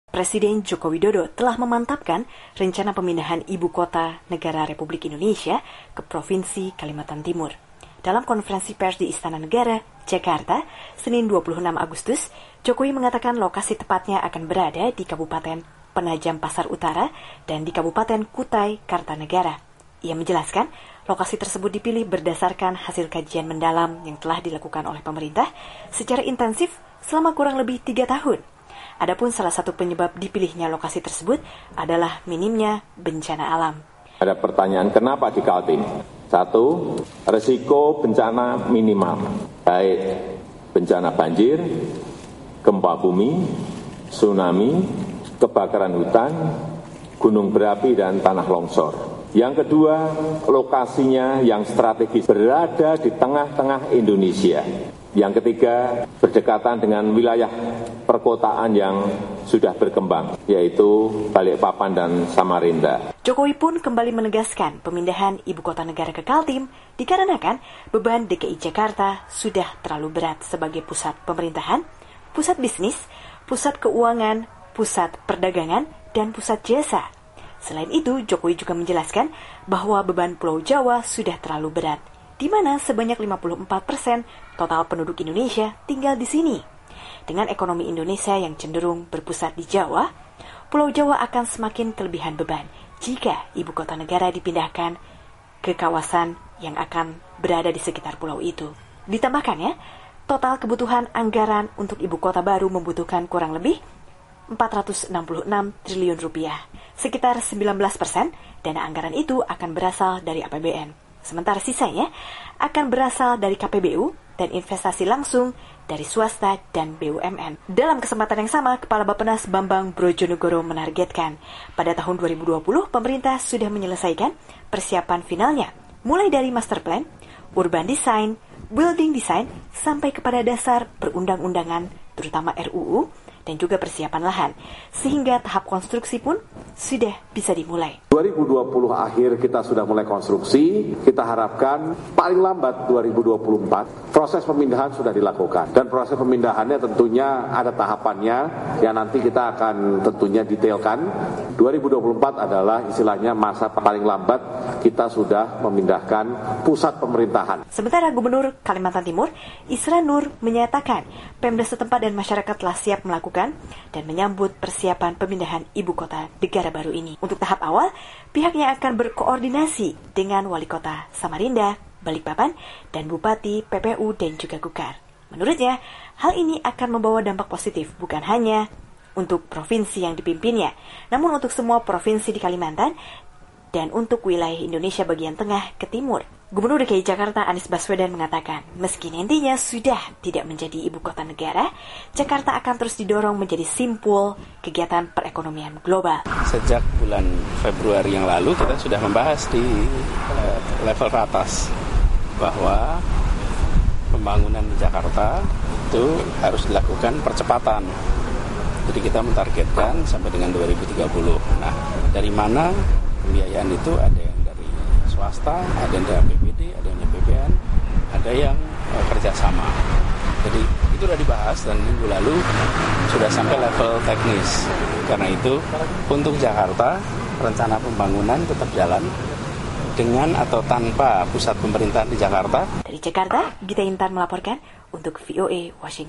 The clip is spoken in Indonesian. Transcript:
Presiden Joko Widodo telah memantapkan rencana pemindahan ibu kota negara Republik Indonesia ke Provinsi Kalimantan Timur. Dalam konferensi pers di Istana Negara, Jakarta, Senin 26 Agustus, Jokowi mengatakan lokasi tepatnya akan berada di Kabupaten Penajam Pasar Utara dan di Kabupaten Kutai Kartanegara. Ia menjelaskan, lokasi tersebut dipilih berdasarkan hasil kajian mendalam yang telah dilakukan oleh pemerintah secara intensif selama kurang lebih 3 tahun. Adapun salah satu penyebab dipilihnya lokasi tersebut adalah minimnya bencana alam. Ada pertanyaan, kenapa di Kaltim? 1, risiko bencana minimal, baik bencana banjir, gempa bumi, tsunami, kebakaran hutan, gunung berapi, dan tanah longsor. Yang kedua, lokasinya yang strategis berada di tengah-tengah Indonesia. Yang ketiga, berdekatan dengan wilayah perkotaan yang sudah berkembang, yaitu Balikpapan dan Samarinda. Jokowi pun kembali menegaskan pemindahan ibu kota negara ke Kaltim dikarenakan beban DKI Jakarta sudah terlalu berat sebagai pusat pemerintahan, pusat bisnis, pusat keuangan, pusat perdagangan, dan pusat jasa. Selain itu, Jokowi juga menjelaskan bahwa beban Pulau Jawa sudah terlalu berat, di mana sebanyak 54% total penduduk Indonesia tinggal di sini. Dengan ekonomi Indonesia yang cenderung berpusat di Jawa, Pulau Jawa akan semakin kelebihan beban jika ibu kota negara dipindahkan ke kawasan yang akan berada di sekitar pulau itu. Ditambahkannya, total kebutuhan anggaran untuk ibu kota baru membutuhkan kurang lebih 466 triliun rupiah. Sekitar 19% dana anggaran itu akan berasal dari APBN. Sementara sisanya akan berasal dari KPBU dan investasi langsung dari swasta dan BUMN. Dalam kesempatan yang sama, Kepala Bappenas Bambang Brojonegoro menargetkan pada tahun 2020 pemerintah sudah menyelesaikan persiapan finalnya, mulai dari master plan, urban design, building design, sampai kepada dasar perundang-undangan, terutama RUU, dan juga persiapan lahan, sehingga tahap konstruksi pun sudah bisa dimulai. 2020 akhir kita sudah mulai konstruksi, kita harapkan paling lambat 2024 proses pemindahan sudah dilakukan. Dan proses pemindahannya tentunya ada tahapannya yang nanti kita akan tentunya detailkan. 2024 adalah istilahnya masa paling lambat kita sudah memindahkan pusat pemerintahan. Sementara Gubernur Kalimantan Timur, Isra Nur, menyatakan Pemda setempat dan masyarakat telah siap melakukan dan menyambut persiapan pemindahan ibu kota negara baru ini. Untuk tahap awal, pihaknya akan berkoordinasi dengan Wali Kota Samarinda, Balikpapan, dan Bupati, PPU, dan juga Gukar. Menurutnya, hal ini akan membawa dampak positif bukan hanya untuk provinsi yang dipimpinnya, namun untuk semua provinsi di Kalimantan dan untuk wilayah Indonesia bagian tengah ke timur. Gubernur DKI Jakarta Anies Baswedan mengatakan, meski nantinya sudah tidak menjadi ibu kota negara, Jakarta akan terus didorong menjadi simpul kegiatan perekonomian global. Sejak bulan Februari yang lalu kita sudah membahas di level atas bahwa pembangunan di Jakarta itu harus dilakukan percepatan. Jadi kita mentargetkan sampai dengan 2030. Nah, dari mana pembiayaan itu? Ada yang dari swasta, ada yang dari APBD, ada yang dari BPN, ada yang kerjasama. Jadi itu sudah dibahas dan minggu lalu sudah sampai level teknis. Karena itu untuk Jakarta rencana pembangunan tetap jalan dengan atau tanpa pusat pemerintahan di Jakarta. Dari Jakarta, Gita Intan melaporkan untuk VOA Washington.